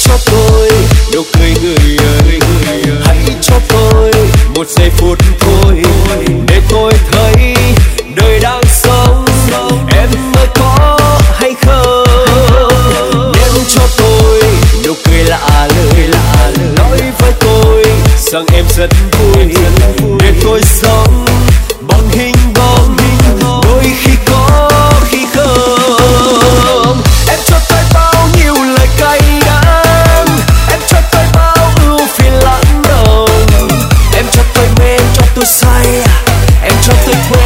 cho tôi nụ cười người ơi, hãy cho tôi một giây phút thôi để tôi thấy đời đang sống em ơi có hay không. Đem cho tôi nụ cười lạ lời nói với tôi rằng em rất vui để tôi sống bằng hình bóng đôi khi có khi không. Em cho tôi bao nhiêu lời cay đắng, em cho tôi bao ưu phiền lắng lòng, em cho tôi mê, em cho tôi say, em cho tôi